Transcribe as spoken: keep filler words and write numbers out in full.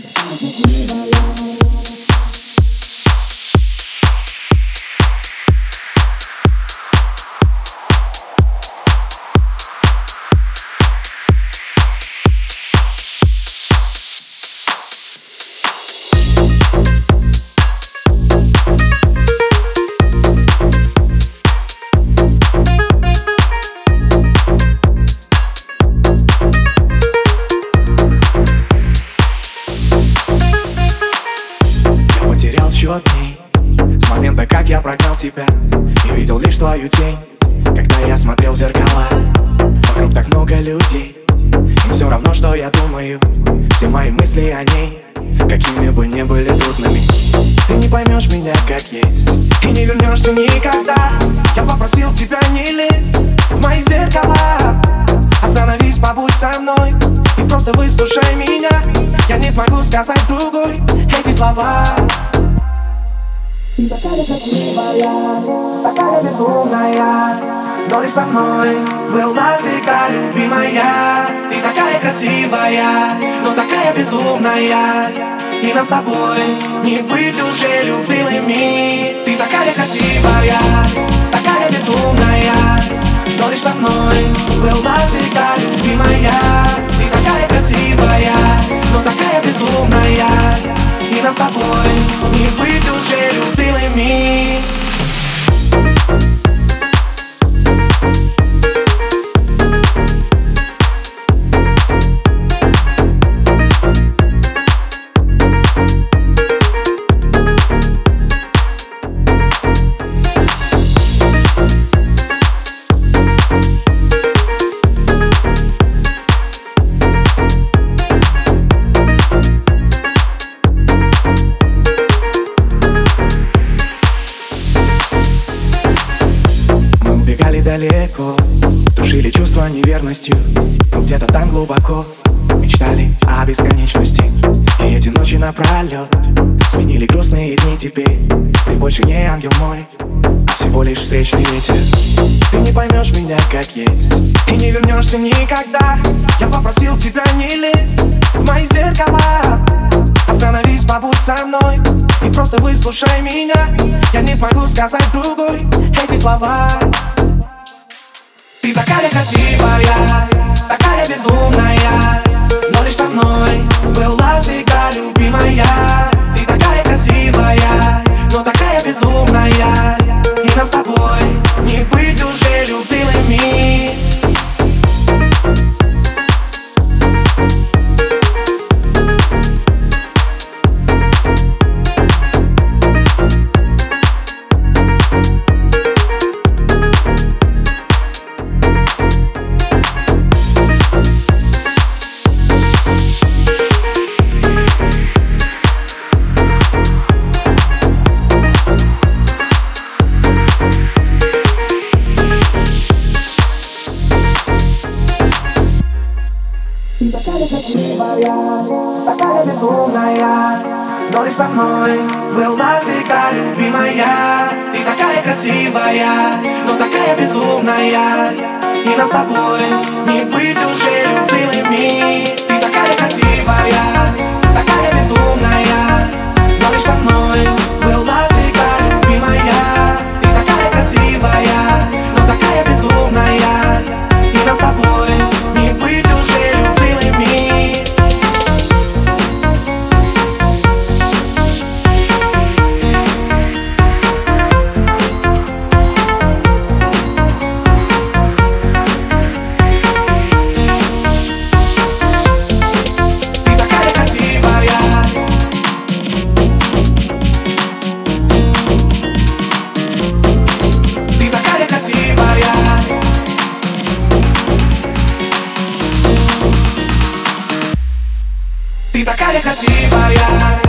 Счет дней с момента, как я прогнал тебя и видел лишь твою тень. Когда я смотрел в зеркала, вокруг так много людей, им все равно, что я думаю. Все мои мысли о ней, какими бы ни были трудными. Ты не поймешь меня как есть и не вернешься никогда. Я попросил тебя не лезть в мои зеркала. Остановись, побудь со мной и просто выслушай меня. Я не смогу сказать другой эти слова. Ты такая красивая, такая безумная, но лишь со мной была всегда любимая. Ты такая красивая, но такая безумная, и нам с тобой не быть уже любимыми. Ты такая красивая, такая безумная, но лишь со мной была всегда любимая. Ты такая красивая, но такая безумная, и нам с тобой не быть уже любимыми. Далеко тушили чувства неверностью, но где-то там глубоко мечтали о бесконечности. И эти ночи напролет сменили грустные дни. Теперь ты больше не ангел мой, а всего лишь встречный ветер. Ты не поймешь меня как есть и не вернешься никогда. Я попросил тебя не лезть в мои зеркала. Остановись, побудь со мной и просто выслушай меня. Я не смогу сказать другой эти слова. Ты такая красивая, такая безумная, но лишь со мной была всегда любимая. Ты такая красивая, но такая безумная, и нам с тобой не быть уже любимыми. Ты такая красивая, такая безумная, но лишь со мной была всегда любимая. Ты такая красивая, но такая безумная, и нам с тобой не быть уже любимыми. Ты такая красивая, такая безумная, но лишь со мной была всегда любимая. Ты такая красивая, но такая безумная, и нам с тобой не быть уже любимыми. Ты такая красивая.